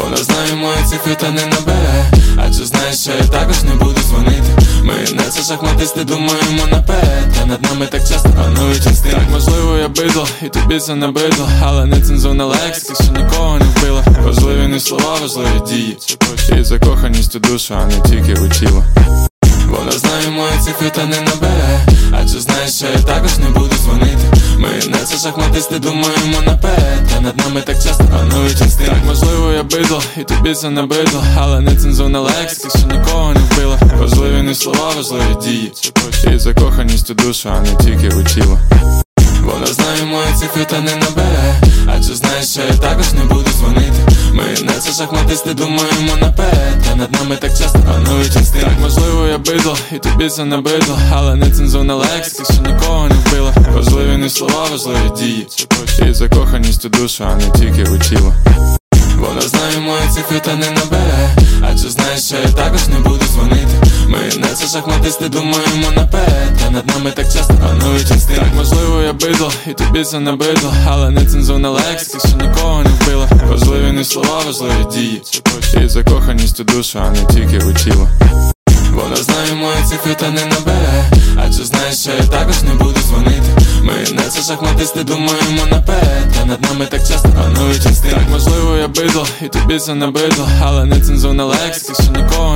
Вона знає мої цифри та не набере, адже знає, що я також не буду дзвонити. Ми не це шахматисти, думаємо наперед, та над нами так часто панують інстинкти. Так, можливо, я бидло, і тобі це набридло, але не цензурна лексика, що нікого не вбила. Важливі не слова, важливі дії, і закоханість у душу, а не тільки у тіло. Вона знає мої цифри та не набере, адже знає, що я також не буду дзвонити. Ми не це шахматисти, думаємо наперед, та над нами так часто панують інстинкти. Так, можливо, я бидло, і тобі це набридло, але не цензурна лексика, що нікого не вбила. Важливі не слова, важливі дії, і закоханість у душу, а не тільки у тіло. Вона знає мої цифри та не набере, адже знає, що я також не буду дзвонити. Ми не це шахматисти, думаємо наперед, та над нами так часто панують інстинкти. Так, можливо, я бидло, і тобі це набридло, але не цензурна лексика, що нікого не вбила. Важливі не слова, важливі дії, і закоханість у душу, а не тільки у тіло. Вона знає мої цифри та не набере, адже знає, що я також не буду дзвонити. Ми не це шахматисти, думаємо наперед, та над нами так часто панують інстинкти. Так, можливо, я бидло, і тобі це набридло, але не цензурна лексика, що нікого не вбила. Важливі не слова, важливі дії, і закоханість у душу, а не тільки у тіло. Вона знає мої цифри та не набере, адже знає, що я також не буду дзвонити. Ми не це шахматисти, думаємо наперед, та над нами так часто панують інстинкти. Так, можливо, я бидло, і тобі це набридло, але не цензурна лексика, що нікого